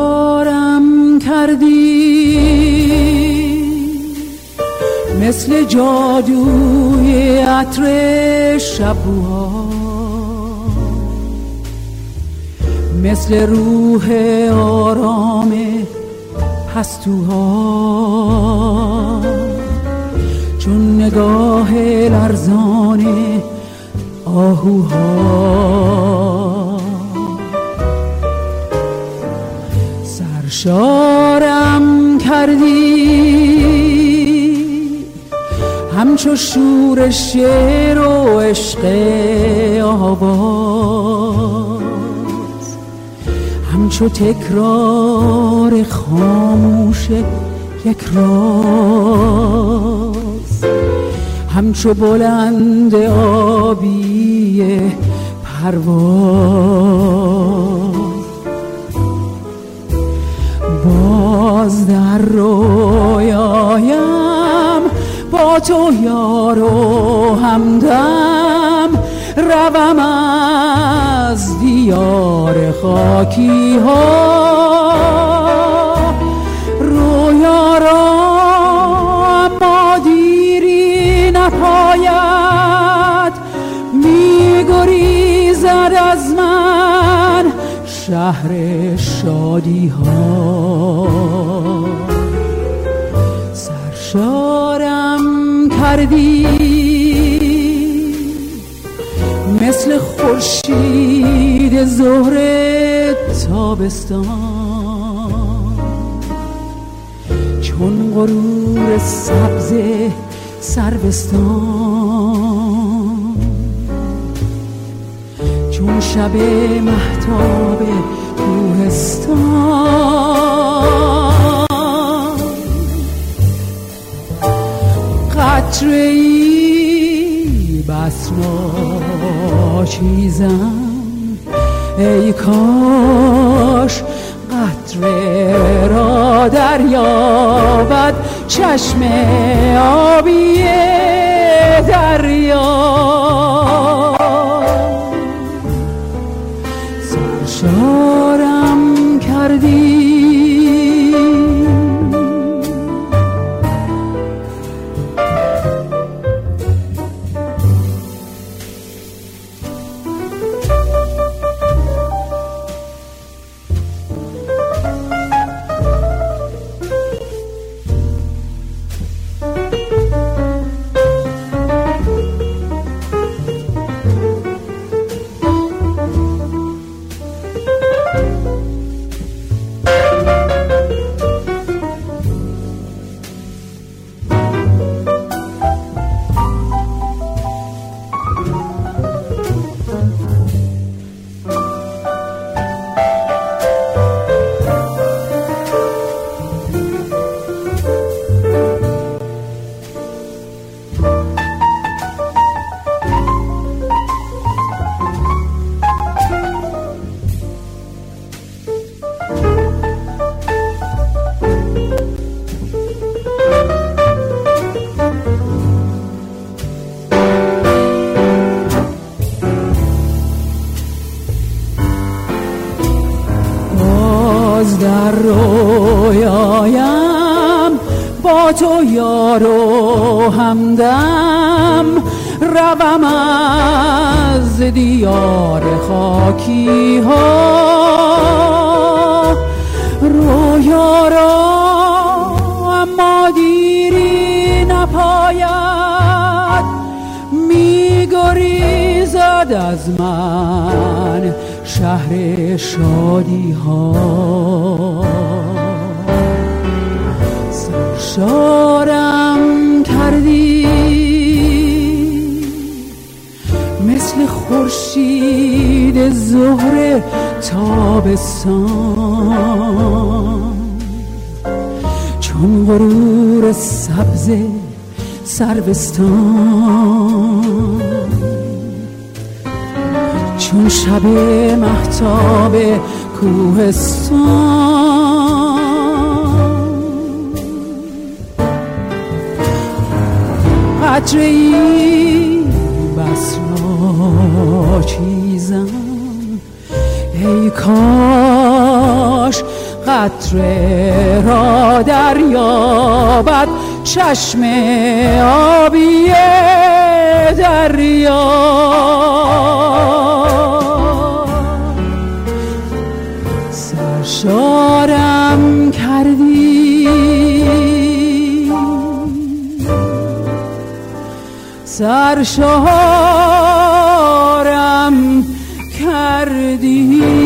سرشارم کردی مثل جادوی عطر شبوها، مثل روح آرام پستوها، چون نگاه لرزان آهوها. سرشارم کردی همچو شور شعر و عشق آواز، همچو تکرار خاموش یک راز، همچو بلند آبی پرواز. باز در رویایم با تو یار و همدم، روم از دیار خاکی ها. رویا را اما دیری نپاید، می گریزد از من شهر شادی ها. سرشارم کردی مثل خورشید ظهر تابستان، چون غرور سبز سروستان، چون شب مهتاب کوهستان. قطره‌ای بس ناچیزم، ای کاش قطره را دریابد چشم آبی دریا. سرشارم کردی در رویایم با تو یار و همدم، روم از دیار خاکی ها. رویا را اما دیری نپاید، می گریزد از من شهر شادی ها. سرشارم کردی مثل خورشید ظهر تابستان، چون غرور سبز سروستان، چون شب مهتاب کوهستان. قطره‌ای بس ناچیزم، ای کاش قطره را دریابد چشم آبی دریا. سرشارم کردی، سرشارم کردی.